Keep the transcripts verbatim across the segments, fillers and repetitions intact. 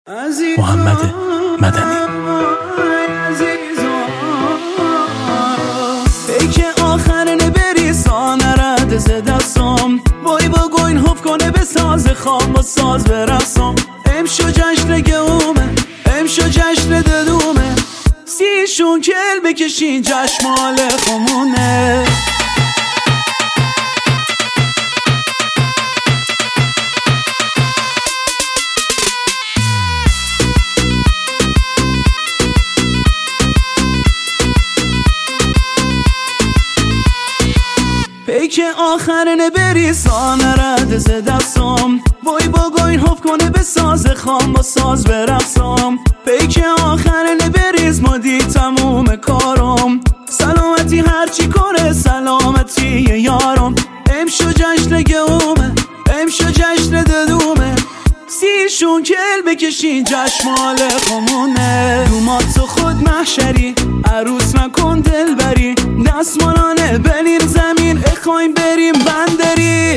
محمد مدنی. ای که آخرنه بری سانرد ز دستم وای با گوین حف کنه به ساز خام با ساز برقصم امشو جشن گومه امشو جشن ددومه سیشون کل بکشین جشمال خمونه پیک آخرنه بری سانرد ز دستم وای با گوین حف کنه به ساز خام با ساز برقصم پیک آخرنه بریز مادی تموم کارم سلامتی هرچی کنه سلامتی یارم امشو جشن گومه امشو جشن ددومه سیشون کل بکشین جشمال خمونه دومات تو خود محشری عروس نکن دل بری دستمالانه بنیر زمین اخوایم بریم بندری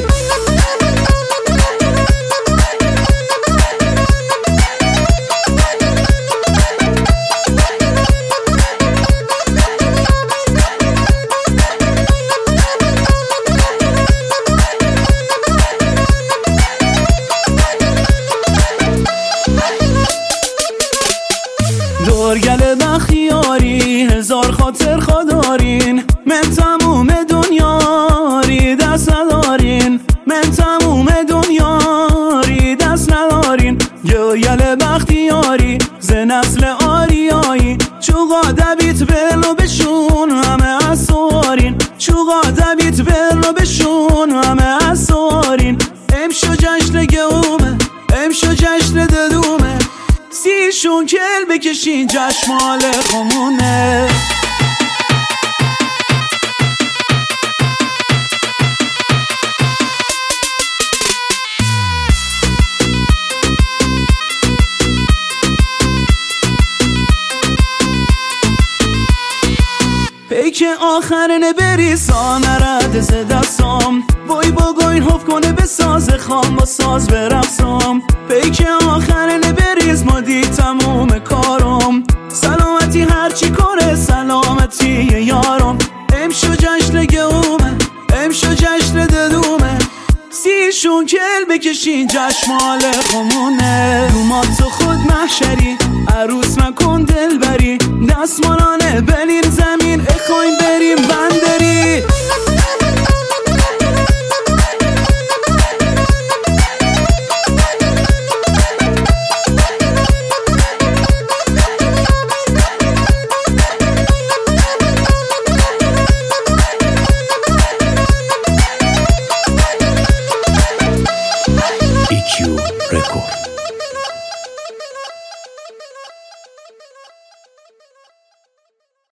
دورگل بخیاری هزار خاطر خدارین من تموم دنیاری دست ندارین من تموم دنیاری دست ندارین گویل بختیاری ز نسل آریایی چوقا دبیت برلو بشون همه از سوارین چوقا دبیت برلو بشون همه از سوارین امشو جشن گومه امشو جشن ددومه سیشون کل بکشین جشمال خمونه پیک آخرنه بری سانرد ز دستم وای با گوین حف کنه به ساز خام با ساز برقصم پیک آخرنه بریز مادی تموم کارم سلامتی هرچی کنه سلامتی یارم امشو جشن گومه امشو جشن ددومه سیشون کل بکشین جشمال خمونه